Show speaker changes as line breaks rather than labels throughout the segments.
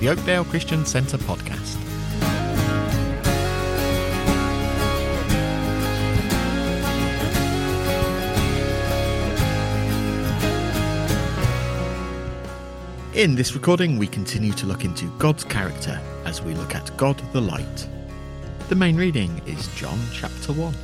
the Oakdale Christian Centre podcast. In this recording, we continue to look into God's character as we look at God the Light. The main reading is John chapter 1.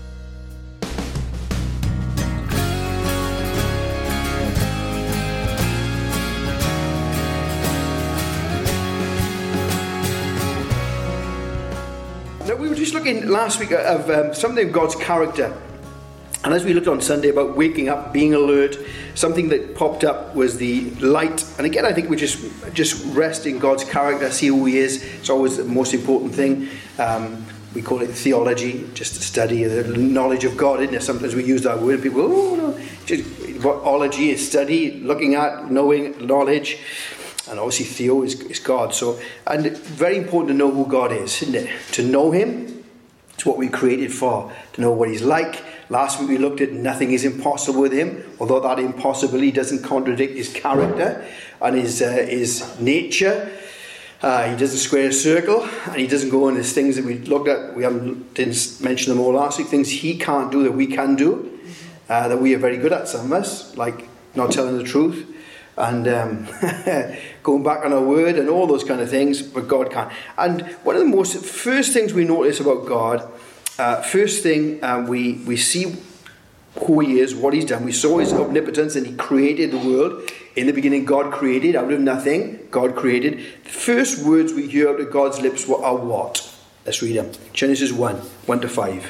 Now, we were just looking last week of something of God's character. And as we looked on Sunday about waking up, being alert, something that popped up was the light. And again, I think we just rest in God's character, see who He is. It's always the most important thing. We call it theology, just to study the knowledge of God, isn't it? Sometimes we use that word, people go, oh no. Just, what ology is study, looking at, knowing, knowledge. And obviously theo is God. So, and very important to know who God is, isn't it? To know Him, it's what we created for. To know what He's like. Last week we looked at nothing is impossible with Him, although that impossibility doesn't contradict His character and His nature. He doesn't square a circle, and He doesn't go on these things that we looked at. We didn't mention them all last week. Things He can't do that we can do, that we are very good at, some of us, like not telling the truth and going back on our word and all those kind of things, but God can't. And one of the first things we notice about God, first thing we see who He is, what He's done. We saw His omnipotence, and He created the world. In the beginning, God created, out of nothing, God created. The first words we hear out of God's lips are what? Let's read them. Genesis 1:1-5.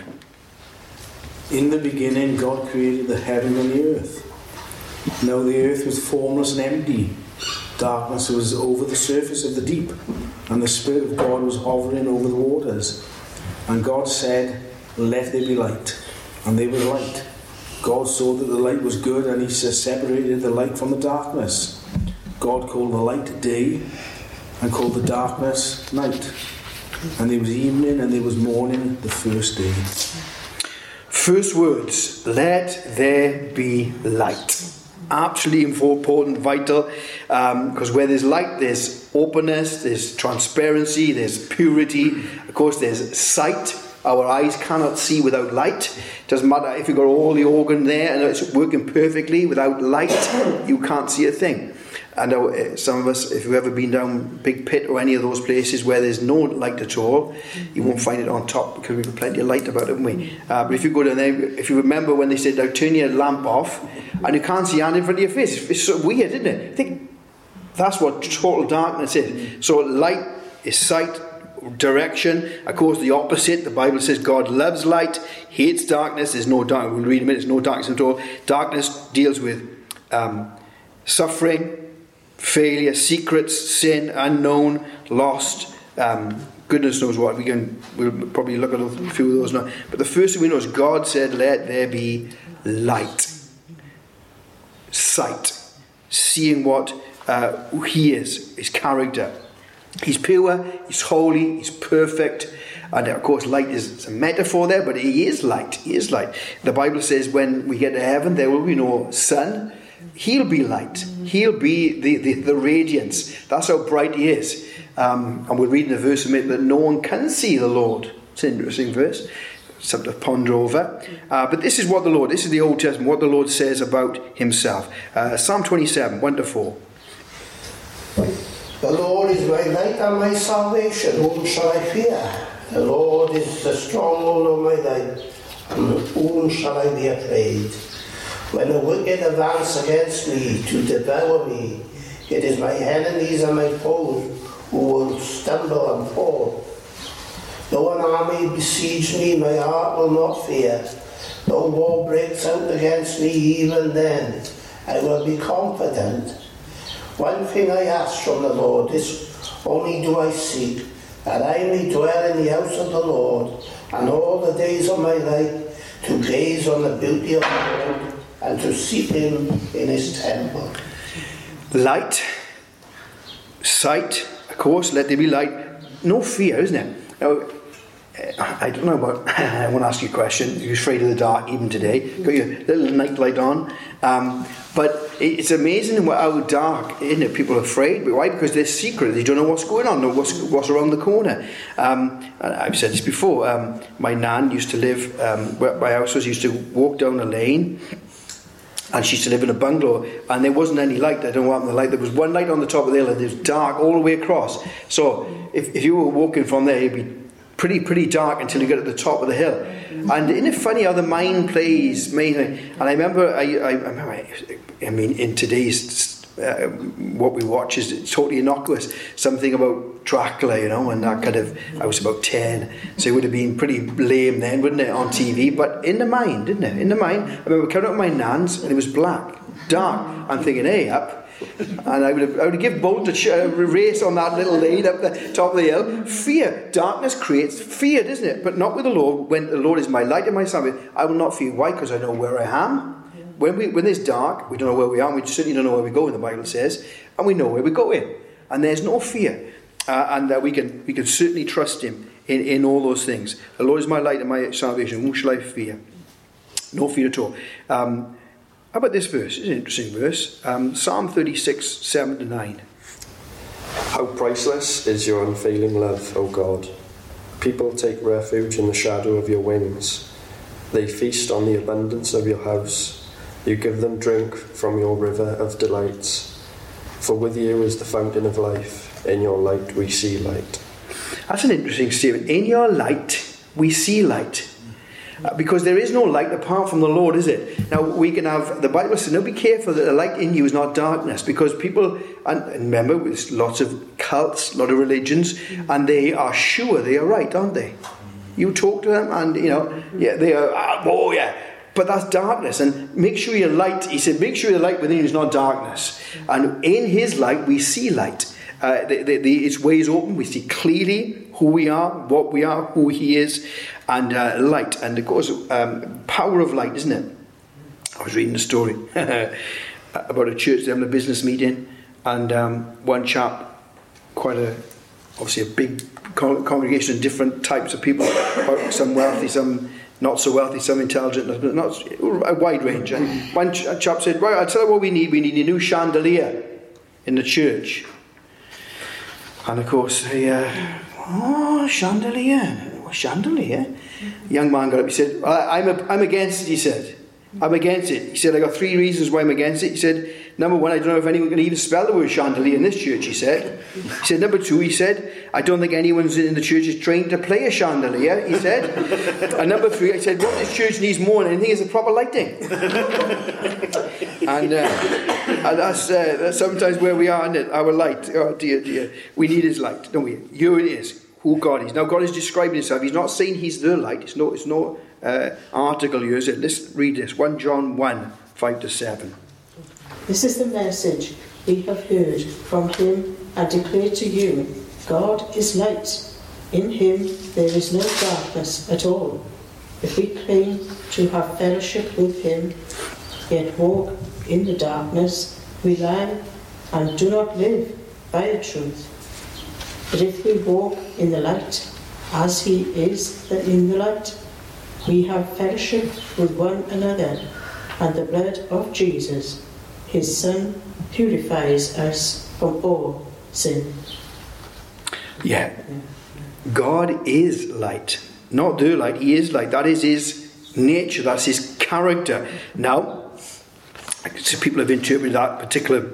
In the beginning, God created the heaven and the earth. Now the earth was formless and empty. Darkness was over the surface of the deep, and the Spirit of God was hovering over the waters. And God said, "Let there be light." And there was light. God saw that the light was good, and He separated the light from the darkness. God called the light day, and called the darkness night. And there was evening, and there was morning, the first day.
First words, let there be light. Absolutely important, vital, because where there's light, there's openness, there's transparency, there's purity. Of course, there's sight. Our eyes cannot see without light. It doesn't matter if you've got all the organ there and it's working perfectly. Without light, you can't see a thing. I know some of us, if you've ever been down Big Pit or any of those places where there's no light at all, you won't find it on top because we've got plenty of light about it, haven't we? But if you go down there, if you remember when they said, now turn your lamp off, and you can't see hand in front of your face. It's so weird, isn't it? I think that's what total darkness is. So light is sight, direction. Of course, the opposite. The Bible says God loves light, hates darkness. There's no dark. We'll read in a minute. There's no darkness at all. Darkness deals with suffering, failure, secrets, sin, unknown, lost. Goodness knows what. We'll probably look at a few of those now. But the first thing we know is God said, "Let there be light." Sight, seeing what who He is, His character. He's pure, He's holy, He's perfect. And of course light is a metaphor there, but He is light. He is light. The Bible says when we get to heaven there will be no sun. He'll be light. He'll be the radiance. That's how bright He is. And we'll read in the verse a minute that no one can see the Lord. It's an interesting verse. Something to ponder over. But this is the Old Testament, what the Lord says about Himself. Psalm 27, 1-4.
The Lord is my light and my salvation, whom shall I fear? The Lord is the stronghold of my life, and whom shall I be afraid? When the wicked advance against me to devour me, it is my enemies and my foes who will stumble and fall. Though an army besiege me, my heart will not fear. Though war breaks out against me, even then I will be confident. One thing I ask from the Lord, this only do I seek, that I may dwell in the house of the Lord, and all the days of my life, to gaze on the beauty of the Lord, and to seek Him in His temple.
Light, sight, of course, let there be light. No fear, isn't it? Now, I don't know about, I want to ask you a question. You're afraid of the dark even today. Got your little night light on. But it's amazing how dark, isn't it? People are afraid. Why? Because they're secret. They don't know what's going on, or what's around the corner. And I've said this before. My nan used to live, where my house was, used to walk down a lane, and she used to live in a bungalow, and there wasn't any light. I don't know what happened to the light. There was one light on the top of the hill, and it was dark all the way across. So if you were walking from there, it'd be pretty dark until you get to the top of the hill. And isn't it funny how the mind plays? And I remember, I mean, in today's what we watch is totally innocuous. Something about Dracula, and that kind of. I was about 10, so it would have been pretty lame then, wouldn't it, on TV? But in the mind, didn't it? In the mind, I remember coming up with my nan's, and it was black, dark. I'm thinking, hey, up. And I would give Bolt a race on that little lane up the top of the hill. Fear. Darkness creates fear, doesn't it? But not with the Lord. When the Lord is my light and my salvation, I will not fear. Why? Because I know where I am. When it's dark, we don't know where we are. And we certainly don't know where we go, the Bible says. And we know where we're going. And there's no fear. And we can certainly trust him in all those things. The Lord is my light and my salvation. Whom shall I fear? No fear at all. How about this verse? It's an interesting verse. Psalm 36, 7-9.
How priceless is your unfailing love, O God. People take refuge in the shadow of your wings. They feast on the abundance of your house. You give them drink from your river of delights. For with you is the fountain of life. In your light we see light.
That's an interesting statement. In your light we see light. Because there is no light apart from the Lord, is it? Now, we can have, the Bible says, no, be careful that the light in you is not darkness. Because people, and remember, there's lots of cults, a lot of religions, and they are sure they are right, aren't they? You talk to them, and, yeah, they are, oh, yeah. But that's darkness. And make sure your light, he said, make sure your light within you is not darkness. And in his light, we see light. Its way is open. We see clearly who we are, what we are, who he is, and light. And of course, power of light, isn't it? I was reading a story about a church. They're having a business meeting, and one chap, obviously a big congregation of different types of people, some wealthy, some not so wealthy, some intelligent, not a wide range. And one chap said, right, I'll tell you what we need. We need a new chandelier in the church. And of course, chandelier. Chandelier? Young man got up, he said, I'm against it, he said. I'm against it. He said, I got 3 reasons why I'm against it. He said, number 1, I don't know if anyone can even spell the word chandelier in this church, he said. He said, number 2, he said, I don't think anyone's in the church is trained to play a chandelier, he said. And number 3, I said, what this church needs more than anything is a proper lighting. and that's sometimes where we are, isn't it? Our light. Oh, dear. We need his light, don't we? Here it is, who God is. Now, God is describing himself. He's not saying he's the light. It's no article here, is it? Let's read this. 1 John 1, 5-7.
This is the message we have heard from him and declare to you. God is light. In him there is no darkness at all. If we claim to have fellowship with him, yet walk in the darkness, we lie and do not live by the truth. But if we walk in the light, as he is in the light, we have fellowship with one another, and the blood of Jesus, his Son, purifies us from all sin. Yeah. God is light. Not the light, he is light. That is his nature, that's his character. Now, so people have interpreted that particular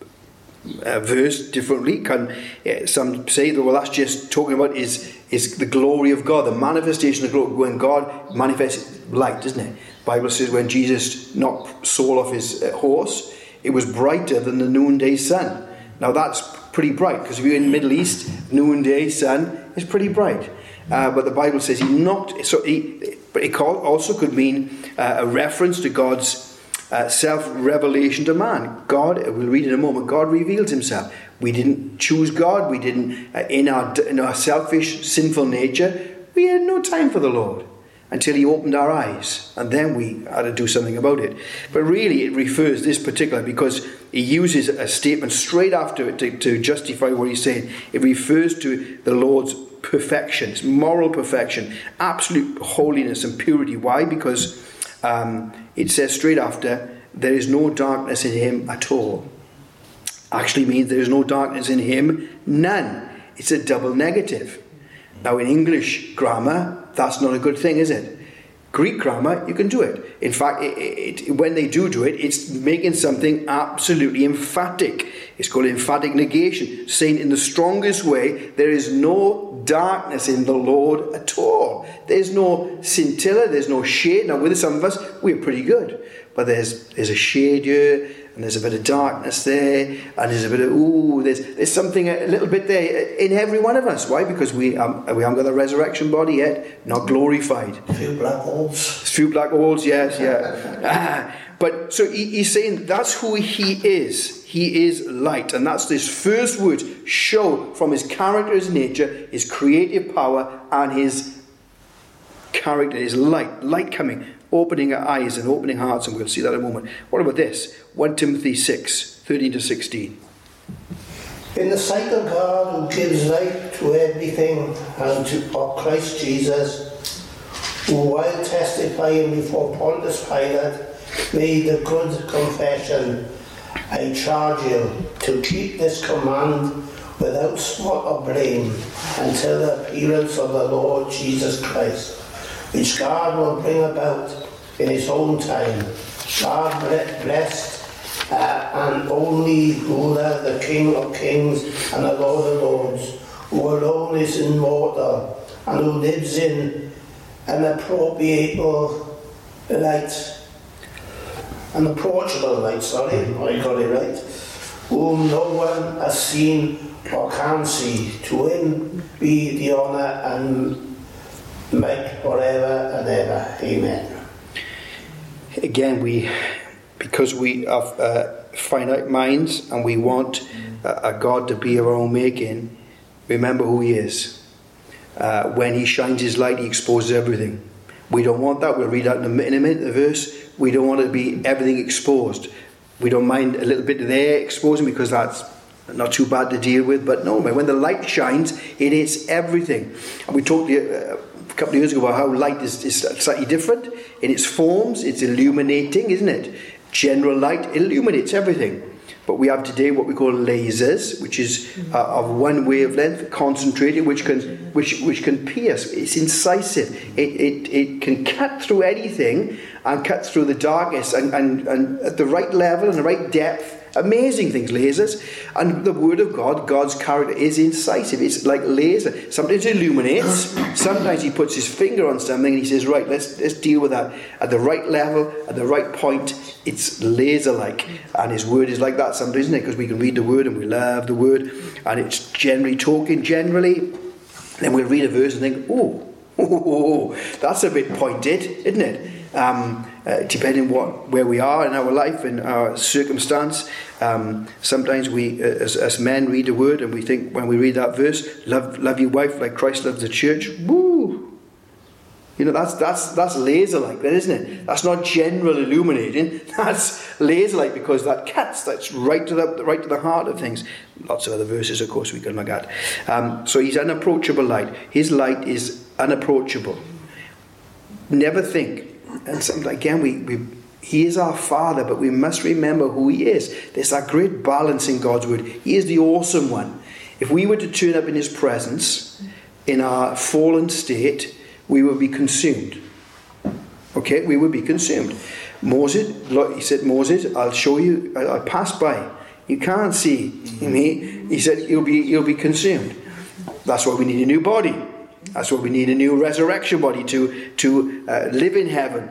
verse differently. Some say that, well, that's just talking about is the glory of God, the manifestation of glory, when God manifests light, isn't it? The Bible says when Jesus knocked Saul off his horse, it was brighter than the noonday sun. Now that's pretty bright, because if you're in the Middle East, noonday sun is pretty bright. But the Bible says he knocked, but it also could mean a reference to God's self-revelation to man. God, we'll read in a moment, God revealed himself. We didn't choose God. We didn't, in our selfish, sinful nature, we had no time for the Lord until he opened our eyes, and then we had to do something about it. But really it refers, this particular, because he uses a statement straight after it to justify what he's saying. It refers to the Lord's perfection, his moral perfection, absolute holiness and purity. Why? Because it says straight after
there is no darkness in him at all. Actually means there is no darkness in him, none. It's a double negative. Now in English grammar, that's not a good thing, is it? Greek grammar, you can do it. In fact, when they do it, it's making something absolutely emphatic. It's called emphatic negation, saying in the strongest way, there is no darkness in the Lord at all. There's no scintilla, there's no shade. Now with some of us, we're pretty good. But there's a shade here, and there's a bit of darkness there, and there's a bit of, there's something a little bit there in every one of us. Why? Because we haven't got the resurrection body yet, not glorified.
A few black holes.
A few black holes, yes, yeah. But so he's saying that's who he is. He is light. And that's this first word, show from his character, his nature, his creative power, and his character, his light. Light coming, opening our eyes and opening hearts, and we'll see that in a moment. What about this? 1 Timothy 6, 13 to 16.
In the sight of God, who gives light to everything, and of Christ Jesus, who while testifying before Pontius Pilate made a good confession, I charge you to keep this command without spot or blame until the appearance of the Lord Jesus Christ, which God will bring about in his own time. God blessed and only ruler, the King of kings and the Lord of lords, who alone is immortal and who lives in an approachable light, I got it right, whom no one has seen or can see. To him be the honour and might forever and ever. Amen.
Again, because we have finite minds and we want a God to be our own making, remember who he is. When he shines his light, he exposes everything. We don't want that. We'll read out in a minute the verse. We don't want to be everything exposed. We don't mind a little bit there exposing because that's not too bad to deal with. But no, when the light shines, it is everything. And we talked a couple of years ago about how light is slightly different in its forms. It's illuminating, isn't it? General light illuminates everything. But we have today what we call lasers, which is of one wavelength, concentrated, which can pierce. It's incisive. It can cut through anything and cut through the darkness and at the right level and the right depth. Amazing things, lasers. And the Word of God, God's character, is incisive. It's like laser. Sometimes it illuminates. Sometimes he puts his finger on something and he says, right, let's deal with that at the right level, at the right point. It's laser-like. And his Word is like that sometimes, isn't it? Because we can read the Word and we love the Word. And it's generally talking generally. Then we'll read a verse and think, oh, that's a bit pointed, isn't it? Depending where we are in our life and our circumstance, sometimes we as men read the word and we think when we read that verse, love your wife like Christ loves the church. Woo! You know, that's laser-like, then, isn't it? That's not general illuminating. That's laser-like because that cuts. That's right to the heart of things. Lots of other verses, of course, we can look at. So he's unapproachable light. His light is unapproachable. Never think. And sometimes, again, he is our Father, but we must remember who he is. There's that great balance in God's word. He is the awesome one. If we were to turn up in his presence in our fallen state, we would be consumed. Okay, we would be consumed. Moses, he said, Moses, I'll show you, I'll pass by. You can't see me. He said, you'll be consumed. That's why we need a new body. That's why we need a new resurrection body to live in heaven,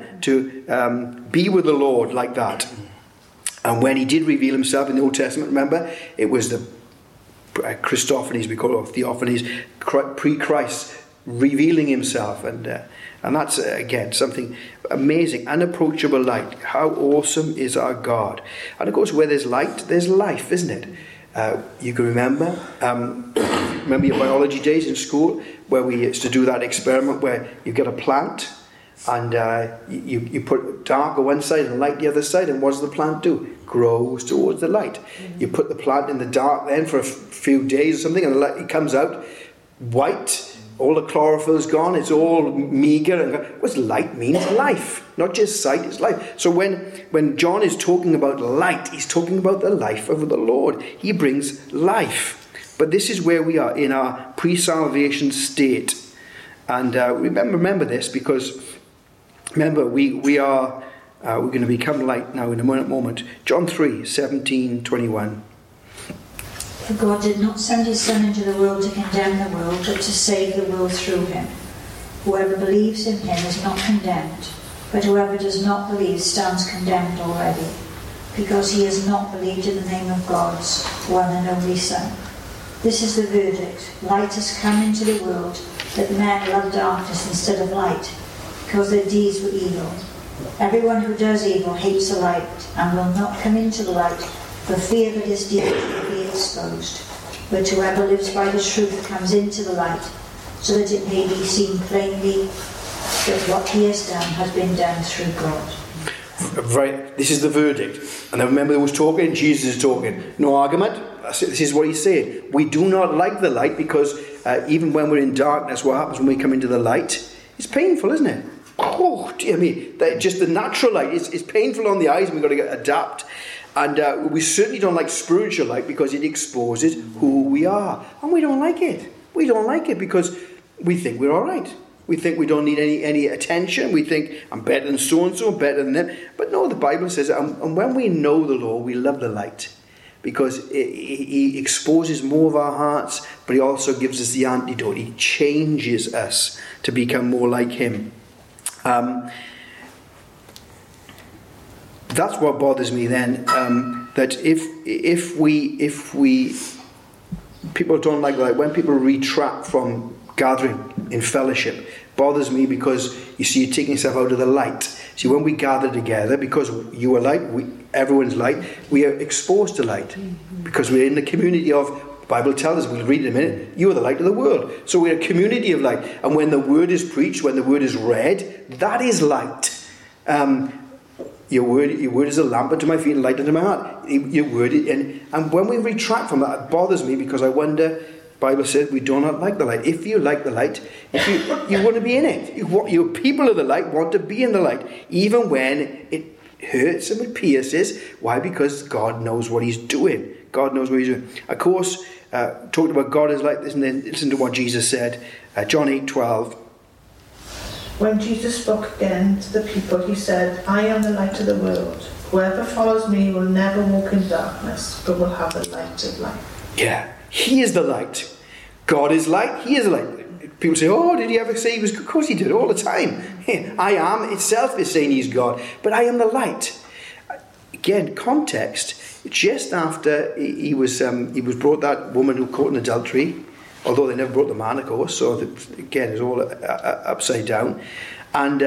to be with the Lord like that. And when he did reveal himself in the Old Testament, remember, it was the Christophanies, we call it, Theophanies, pre-Christ, revealing himself. And that's, again, something amazing, unapproachable light. How awesome is our God. And of course, where there's light, there's life, isn't it? You can remember your biology days in school where we used to do that experiment where you get a plant and you put dark on one side and light the other side, and what does the plant do? It grows towards the light. You put the plant in the dark then for a few days or something, and the light, it comes out white all the chlorophyll's gone, it's all meager. And light means life, not just sight, it's life. So when John is talking about light, he's talking about the life of the Lord. He brings life. But this is where we are in our pre-salvation state. And remember this, because remember, we're going to become light now in a moment. John 3, 17, 21.
For God did not send his Son into the world to condemn the world, but to save the world through him. Whoever believes in him is not condemned, but whoever does not believe stands condemned already, because he has not believed in the name of God's one and only Son. This is the verdict. Light has come into the world, but men love darkness instead of light, because their deeds were evil. Everyone who does evil hates the light, and will not come into the light, for fear that his deeds will be exposed. But whoever lives by the truth comes into the light, so that it may be seen plainly that what he has done has been done through God.
Right, this is the verdict. And I remember he was talking, Jesus is talking. No argument. This is what he's saying. We do not like the light because even when we're in darkness, what happens when we come into the light? It's painful, isn't it? Oh, dear me. Just the natural light is painful on the eyes, and we've got to adapt. And we certainly don't like spiritual light because it exposes who we are. And we don't like it. We don't like it because we think we're all right. We think we don't need any attention. We think, I'm better than so-and-so, better than them. But no, the Bible says, and when we know the Lord, we love the light. Because he exposes more of our hearts, but he also gives us the antidote. He changes us to become more like him. That's what bothers me then, that if we people don't like that, when people retract from gathering in fellowship, bothers me because you see you're taking yourself out of the light. See, when we gather together, because you are light, everyone's light, we are exposed to light. Because we're in the community of, the Bible tells us, we'll read it in a minute, you are the light of the world. So we're a community of light. And when the word is preached, when the word is read, that is light. Your word is a lamp unto my feet and light unto my heart. Your word, and when we retract from that, it bothers me because I wonder, the Bible says we do not like the light. If you like the light, you want to be in it. You people of the light want to be in the light, even when it hurts and it pierces. Why? Because God knows what he's doing. God knows what he's doing. Of course, talked about God as light, and then listen to what Jesus said. John 8:12.
When Jesus spoke again to the people, he said, I am the light of the world. Whoever follows me will never walk in darkness, but will have the light of life.
Yeah, he is the light. God is light, he is the light. People say, oh, did he ever say he was? Of course he did, all the time. I am itself is saying he's God, but I am the light. Again, context, just after he was brought, that woman who caught in adultery, although they never brought the man, of course, so again, it's all upside down. And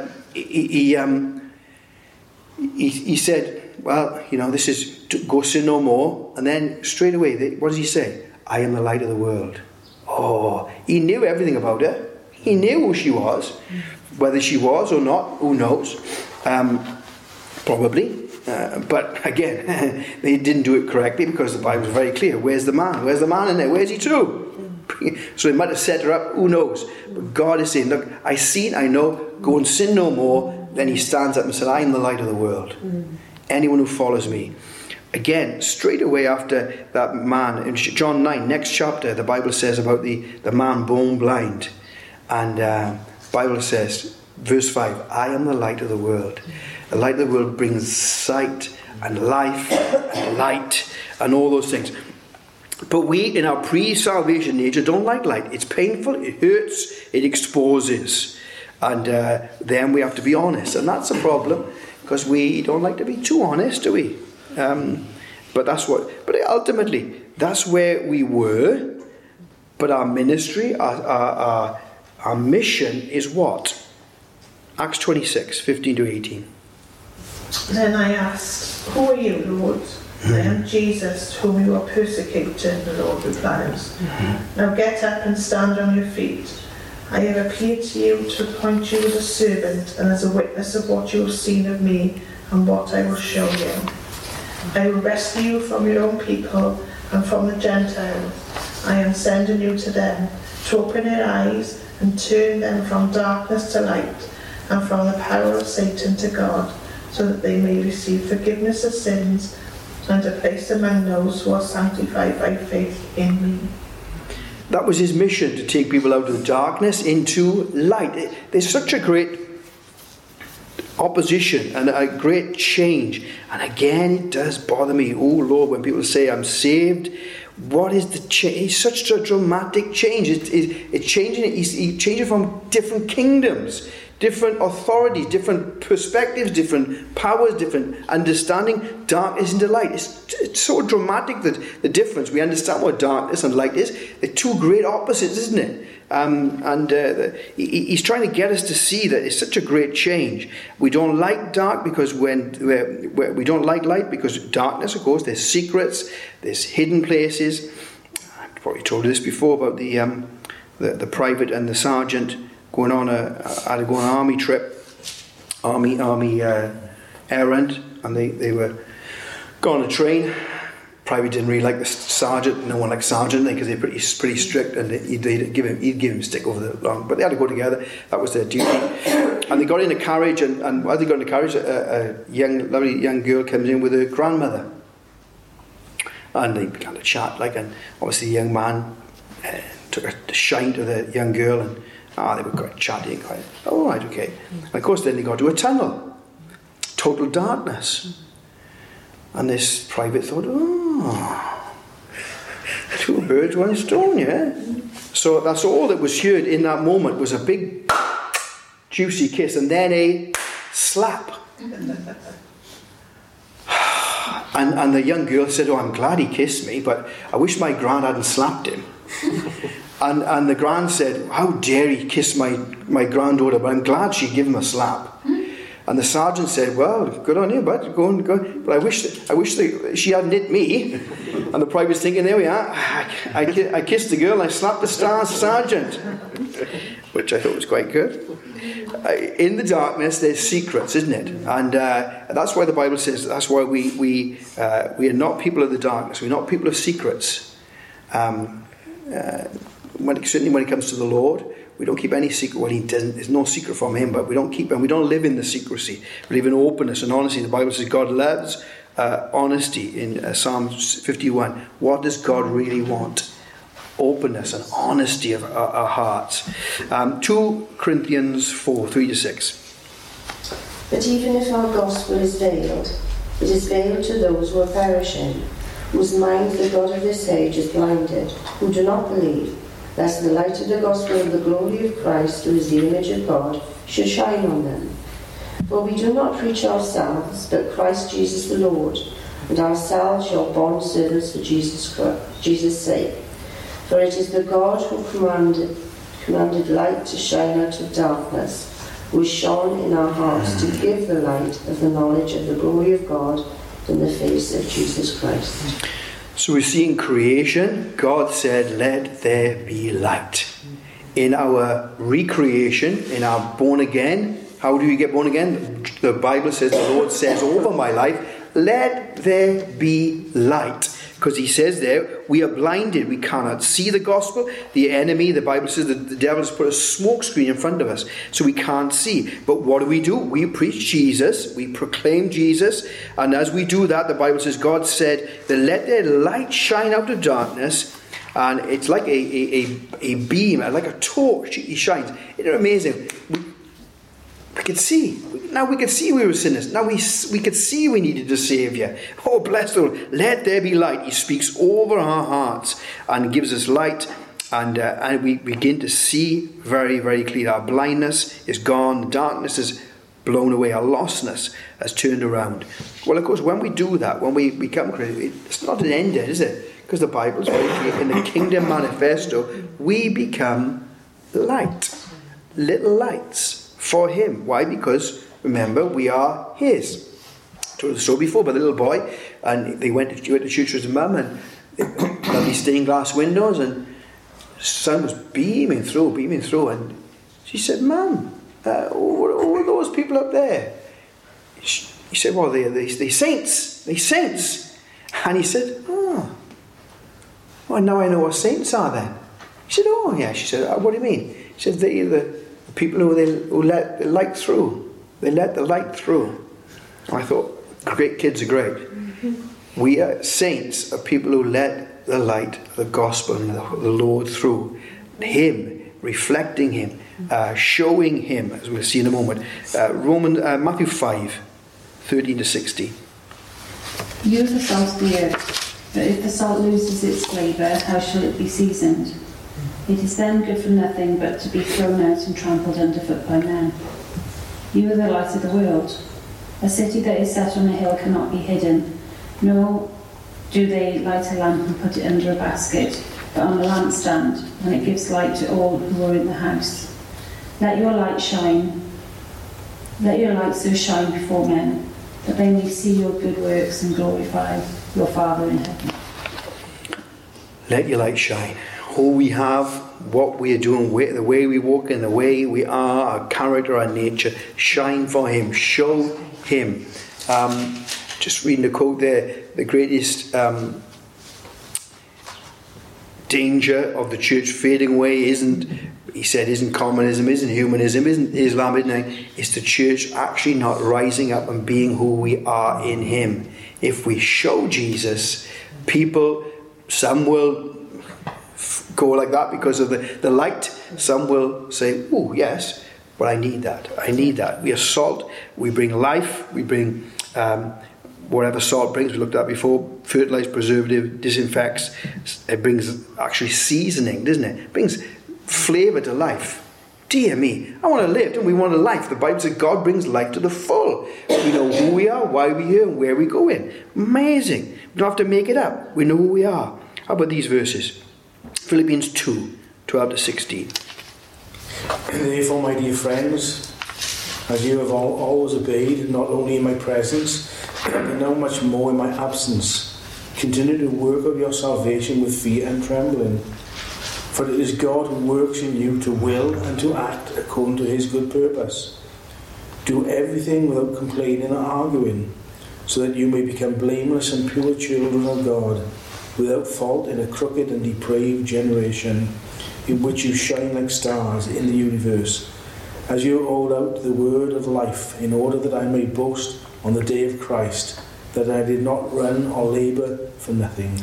he said, well, this is, go sin no more. And then straight away, what does he say? I am the light of the world. Oh, he knew everything about her. He knew who she was. Whether she was or not, who knows? Probably. But again, they didn't do it correctly because the Bible is very clear. Where's the man? Where's the man in there? Where's he to? So they might have set her up, who knows? But God is saying, look, I seen, I know, go and sin no more. Then he stands up and said, I am the light of the world. Anyone who follows me. Again, straight away after that man, in John 9, next chapter, the Bible says about the man born blind. And the Bible says, verse 5, I am the light of the world. The light of the world brings sight and life and light and all those things. But we, in our pre-salvation nature, don't like light. It's painful, it hurts, it exposes. And then we have to be honest. And that's a problem, because we don't like to be too honest, do we? But ultimately, that's where we were. But our ministry, our mission is what? Acts 26, 15 to 18.
Then I asked, who are you, Lord? I am Jesus, whom you are persecuting, the Lord replies. Now get up and stand on your feet. I have appeared to you to appoint you as a servant and as a witness of what you have seen of me and what I will show you. I will rescue you from your own people and from the Gentiles. I am sending you to them, to open their eyes and turn them from darkness to light and from the power of Satan to God, so that they may receive forgiveness of sins and a place among those who are sanctified by faith in me.
That was his mission, to take people out of the darkness into light. There's such a great opposition and a great change. And again, it does bother me, oh Lord, when people say, I'm saved. What is the change? It's such a dramatic change. It's changing. He's changing from different kingdoms, different authorities, different perspectives, different powers, different understanding. Darkness into light. It's so dramatic, that the difference. We understand what darkness and light is. They're two great opposites, isn't it? He's trying to get us to see that it's such a great change. We don't like dark because we don't like light because darkness, of course, there's secrets, there's hidden places. I've probably told you this before about the private and the sergeant going on an army trip, army errand, and they were going on a train. Private didn't really like the sergeant. No one liked sergeant because they're pretty strict, and he'd give him a stick over the long. But they had to go together. That was their duty. And they got in a carriage, and as they got in the carriage, a lovely young girl comes in with her grandmother, and they began to chat. And obviously, the young man took a shine to the young girl, and they were quite chatting. All right, okay. And of course, then they got to a tunnel, total darkness. And this private thought, two birds, one stone, yeah? So that's all that was heard in that moment, was a big, juicy kiss, and then a slap. And the young girl said, I'm glad he kissed me, but I wish my grand hadn't slapped him. And the grand said, how dare he kiss my granddaughter, but I'm glad she gave him a slap. And the sergeant said, well, good on you, bud, go on. But I wish that she hadn't hit me. And the private's thinking, there we are. I kissed the girl and I slapped the sergeant. Which I thought was quite good. In the darkness, there's secrets, isn't it? And that's why the Bible says, that's why we are not people of the darkness. We're not people of secrets. Certainly when it comes to the Lord, we don't keep any secret. Well, he doesn't. There's no secret from him, but we don't keep, and we don't live in the secrecy. We live in openness and honesty. The Bible says God loves honesty in Psalm 51. What does God really want? Openness and honesty of our hearts. 2 Corinthians 4, 3-6.
But even if our gospel is veiled, it is veiled to those who are perishing, whose mind the God of this age is blinded, who do not believe, lest the light of the gospel of the glory of Christ, who is the image of God, should shine on them. For we do not preach ourselves, but Christ Jesus the Lord, and ourselves your bond servants for Jesus' sake. For it is the God who commanded light to shine out of darkness, who has shone in our hearts to give the light of the knowledge of the glory of God in the face of Jesus Christ.
So we see in creation, God said, let there be light. In our recreation, in our born again, how do we get born again? The Bible says, the Lord says over my life, let there be light. Because he says there, we are blinded. We cannot see the gospel. The enemy, the Bible says that the devil has put a smoke screen in front of us. So we can't see. But what do? We preach Jesus. We proclaim Jesus. And as we do that, the Bible says, God said that let their light shine out of darkness. And it's like a beam, like a torch. He shines. Isn't it amazing? We could see. Now we could see we were sinners. Now we could see we needed a Saviour. Oh, bless the Lord. Let there be light. He speaks over our hearts and gives us light. And we begin to see very, very clearly. Our blindness is gone. The darkness is blown away. Our lostness has turned around. Well, of course, when we do that, when we become Christians, it's not an end, is it? Because the Bible is very clear. In the Kingdom Manifesto, we become light. Little lights. For him. Why? Because, remember, we are his. I told the story before about the little boy, and they went to church with his mum, and lovely stained glass windows, and the sun was beaming through, and she said, Mum, who are those people up there? He said, well, they're saints. They're saints. And he said, well, now I know what saints are then. She said, oh yeah. She said, what do you mean? She said, they're the people who let the light through. They let the light through. And I thought, great, kids are great. We are saints, are people who let the light, the gospel, and the Lord through. Him, reflecting him, showing him, as we'll see in a moment. Matthew 5, 13 to 16.
You are the salt of the earth, but if the salt loses its flavour, how shall it be seasoned? It is then good for nothing but to be thrown out and trampled underfoot by men. You are the light of the world. A city that is set on a hill cannot be hidden, nor do they light a lamp and put it under a basket, but on a lampstand, and it gives light to all who are in the house. Let your light so shine before men, that they may see your good works and glorify your Father in heaven.
Let your light shine. Who we have, what we are doing, the way we walk in, the way we are, our character, our nature, shine for him, show him. Just reading the quote there, the greatest danger of the church fading away isn't communism, isn't humanism, isn't Islam, it's the church actually not rising up and being who we are in him. If we show Jesus, people, some will go like that because of the light. Some will say, oh yes, but I need that. We are salt. We bring life. We bring whatever salt brings. We looked at before. Fertilized, preservative, disinfects. It brings actually seasoning, doesn't it? It brings flavour to life. Dear me, I want to live. Don't we want a life? The Bible says God brings life to the full. We know who we are, why we're here, and where we're going. Amazing. We don't have to make it up. We know who we are. How about these verses? Philippians 2, 12 to 16.
Therefore, my dear friends, as you have always obeyed, not only in my presence, but now much more in my absence, continue to work out your salvation with fear and trembling. For it is God who works in you to will and to act according to his good purpose. Do everything without complaining or arguing, so that you may become blameless and pure children of God, without fault in a crooked and depraved generation, in which you shine like stars in the universe, as you hold out the word of life, in order that I may boast on the day of Christ, that I did not run or labour for nothing.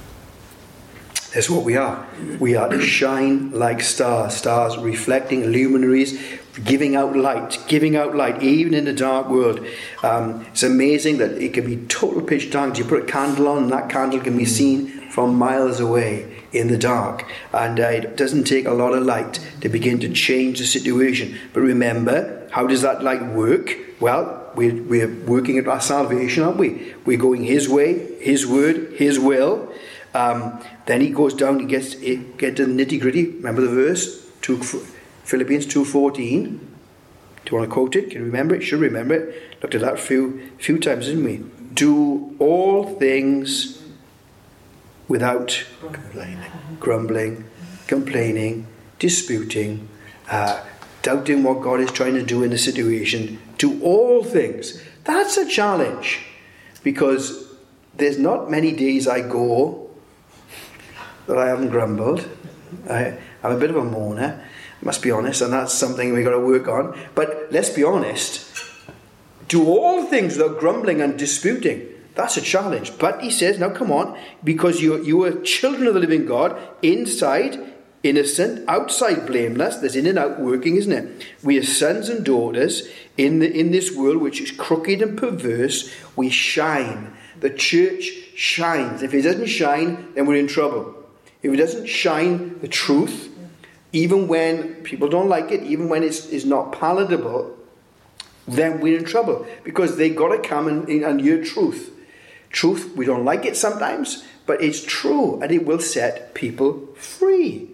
That's what we are. We are to shine like stars. Stars reflecting, luminaries, giving out light, even in the dark world. It's amazing that it can be total pitch dark. You put a candle on and that candle can be seen from miles away in the dark. And it doesn't take a lot of light to begin to change the situation. But remember, how does that light work? Well, we're working at our salvation, aren't we? We're going his way, his word, his will. Then he goes down, he gets to the nitty-gritty. Remember the verse? Philippians 2:14. Do you want to quote it? Can you remember it? Should remember it. Looked at that a few times, didn't we? Do all things without grumbling, complaining, disputing, doubting what God is trying to do in the situation. Do all things. That's a challenge, because there's not many days I go that I haven't grumbled. I'm a bit of a moaner, must be honest, and that's something we've got to work on. But let's be honest, do all things without grumbling and disputing. That's a challenge. But he says, now come on, because you are children of the living God, inside innocent, outside blameless. There's in and out working, isn't it? We are sons and daughters in this world which is crooked and perverse. We shine. The church shines. If it doesn't shine, then we're in trouble. If it doesn't shine the truth, even when people don't like it, even when it's not palatable, then we're in trouble, because they got to come and hear truth. Truth, we don't like it sometimes, but it's true, and it will set people free.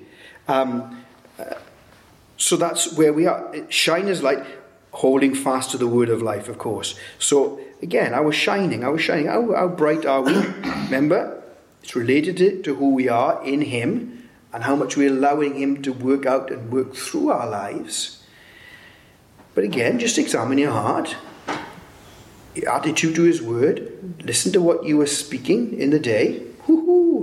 So that's where we are. Shine as light, holding fast to the word of life, of course. So again, I was shining. How bright are we? Remember, it's related to who we are in him, and how much we're allowing him to work out and work through our lives. But again, just examine your heart, your attitude to his word. Listen to what you were speaking in the day.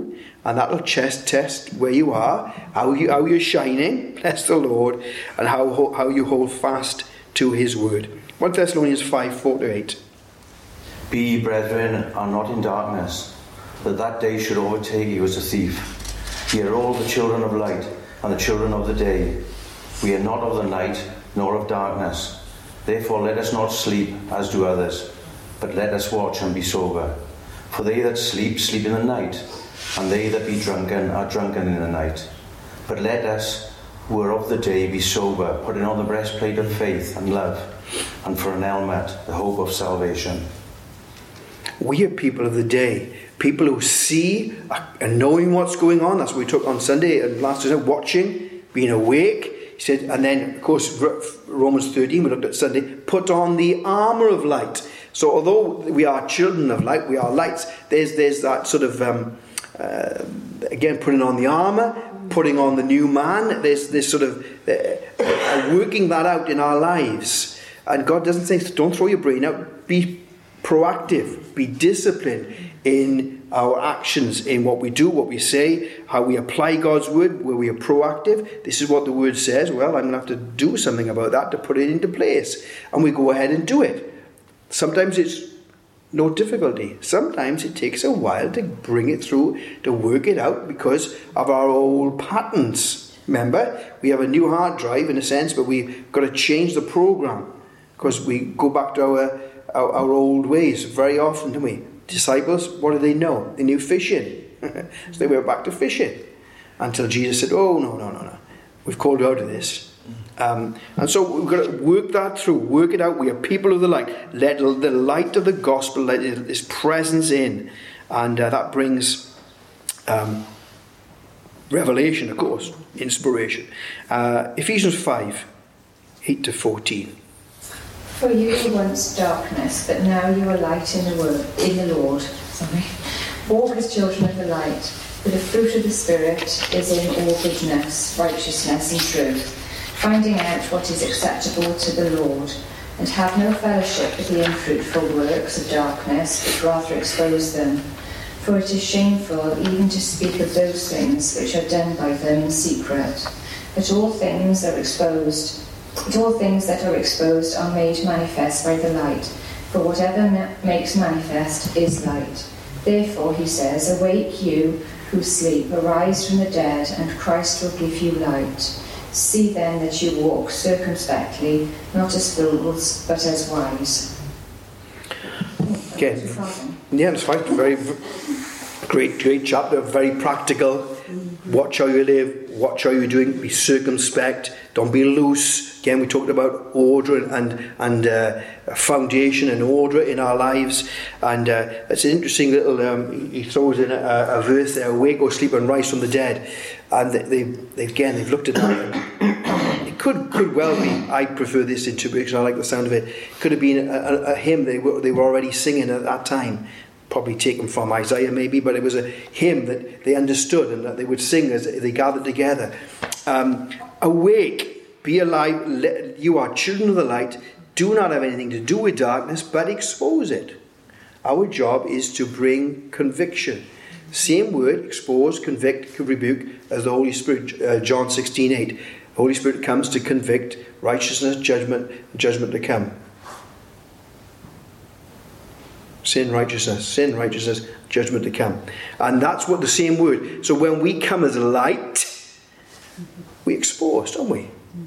and that'll test where you are, how you're shining, bless the Lord, and how you hold fast to his word. 1 Thessalonians 5:4-8.
Be ye brethren, are not in darkness, that day should overtake you as a thief. Ye are all the children of light, and the children of the day. We are not of the night, nor of darkness. Therefore let us not sleep, as do others, but let us watch and be sober. For they that sleep, sleep in the night, and they that be drunken are drunken in the night. But let us, who are of the day, be sober, putting on the breastplate of faith and love, and for an helmet, the hope of salvation.
We are people of the day, people who see and knowing what's going on. That's what we took on Sunday and last Sunday, watching, being awake. He said, and then, of course, Romans 13, we looked at Sunday, put on the armour of light. So although we are children of light, we are lights, there's that sort of, again, putting on the armour, putting on the new man. There's this sort of working that out in our lives. And God doesn't say, don't throw your brain out, be proactive, be disciplined in our actions, in what we do, what we say, how we apply God's word, where we are proactive. This is what the word says. Well, I'm going to have to do something about that to put it into place. And we go ahead and do it. Sometimes it's no difficulty. Sometimes it takes a while to bring it through, to work it out because of our old patterns. Remember, we have a new hard drive in a sense, but we've got to change the program because we go back to our old ways very often, don't we? Disciples, what do they know? They knew fishing. So they went back to fishing until Jesus said, oh, no. We've called you out of this. And so we've got to work that through, work it out. We are people of the light. Let the light of the gospel, let its presence in. And that brings revelation, of course, inspiration. Ephesians 5, 8-14.
For you were once darkness, but now you are light in the Lord. Walk as children of the light, for the fruit of the Spirit is in all goodness, righteousness and truth, finding out what is acceptable to the Lord, and have no fellowship with the unfruitful works of darkness, but rather expose them. For it is shameful even to speak of those things which are done by them in secret. But all things that are exposed are made manifest by the light, for whatever makes manifest is light. Therefore, he says, awake you who sleep, arise from the dead, and Christ will give you light. See then that you walk circumspectly, not as fools, but as wise.
Okay. Yeah, it's fine. Very great chapter, very practical. Watch how you live, watch how you're doing, be circumspect, don't be loose. Again, we talked about order and foundation and order in our lives. And it's an interesting little, he throws in a verse there, awake or sleep and rise from the dead. And they've looked at that. It could well be, I prefer this interpretation, I like the sound of it. It could have been a hymn they were already singing at that time. Probably taken from Isaiah maybe, but it was a hymn that they understood and that they would sing as they gathered together. Awake, be alive, you are children of the light, do not have anything to do with darkness, but expose it. Our job is to bring conviction. Same word, expose, convict, rebuke, as the Holy Spirit, John 16:8. The Holy Spirit comes to convict, righteousness, judgment to come. Sin, righteousness, judgment to come. And that's what the same word. So when we come as light, we expose, don't we?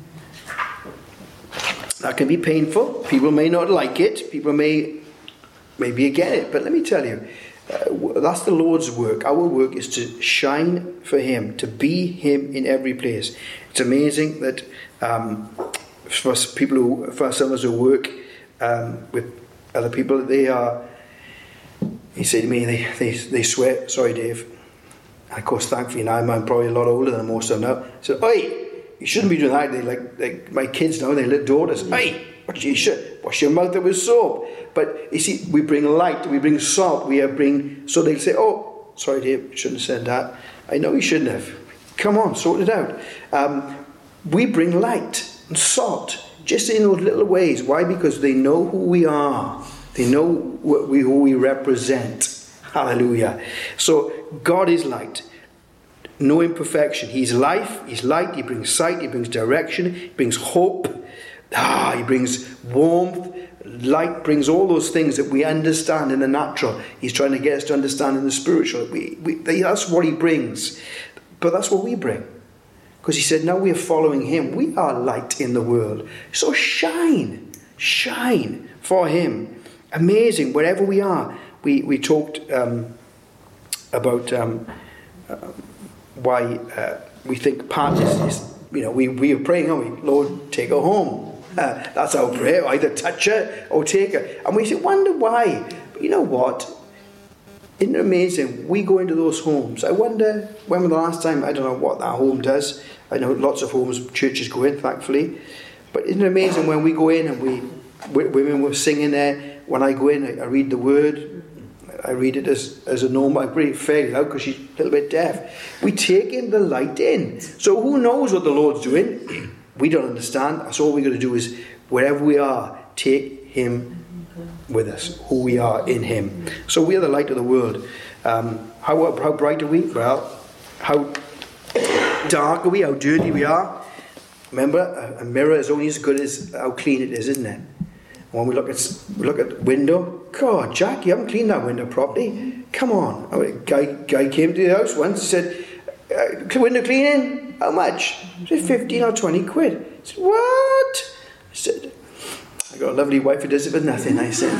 That can be painful. People may not like it. People may be against it. But let me tell you, that's the Lord's work. Our work is to shine for Him, to be Him in every place. It's amazing that for some of us who work with other people, he said to me, they swear, sorry Dave. And of course, thankfully now I'm probably a lot older than most of them now. I said, oi, you shouldn't be doing that. They like my kids now, they little daughters. Oi, you should wash your mouth with soap. But you see, we bring light, we bring salt, so they'll say, oh, sorry Dave, you shouldn't have said that. I know you shouldn't have. Come on, sort it out. We bring light and salt, just in those little ways. Why? Because they know who we are. They know who we represent. Hallelujah. So God is light. no imperfection. He's life, he's light, he brings sight, he brings direction, he brings hope, he brings warmth. Light brings all those things that we understand in the natural. He's trying to get us to understand in the spiritual. That's what he brings. But that's what we bring. Because he said, now we are following him. We are light in the world. So shine for him. Amazing, wherever we are. We talked about why we think part is we are praying, aren't we? Lord, take her home. That's our prayer. Either touch her or take her. And we wonder why. But you know what? Isn't it amazing? We go into those homes. I wonder when was the last time, I don't know what that home does. I know lots of homes, churches go in, thankfully. But isn't it amazing when we go in and women were singing there. When I go in, I read the word. I read it as a normal. I read it fairly loud because she's a little bit deaf. We take in the light in. So who knows what the Lord's doing? We don't understand. That's all we're going to do is, wherever we are, take him with us, who we are in him. So we are the light of the world. How bright are we? Well, how dark are we? How dirty we are? Remember, a mirror is only as good as how clean it is, isn't it? When we look at the window, God, Jack, you haven't cleaned that window properly. Come on. A guy came to the house once and said, window cleaning? How much? He said, 15 or 20 quid. I said, what? I said, I got a lovely wife who does it for nothing, I said.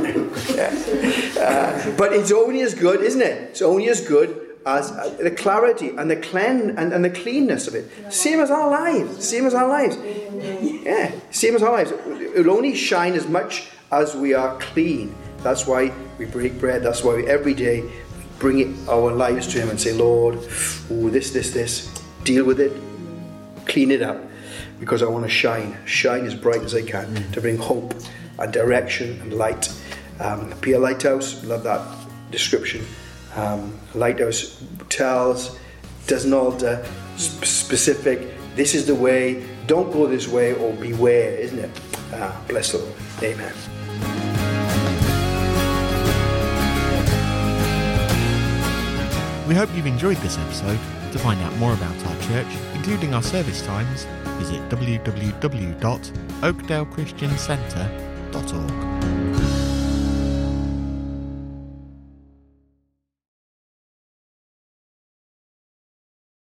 But it's only as good, isn't it? It's only as good as the clarity and the cleanness of it. Same as our lives. Yeah, same as our lives. It will only shine as much as we are clean. That's why we break bread. That's why every day we bring our lives to him and say, Lord, this. Deal with it, clean it up, because I want to shine as bright as I can to bring hope and direction and light. Be a lighthouse, love that description. Lighthouse doesn't alter, specific, this is the way, don't go this way, or beware, isn't it? Bless the Lord. Amen.
We hope you've enjoyed this episode. To find out more about our church, including our service times, visit www.oakdalechristiancentre.org.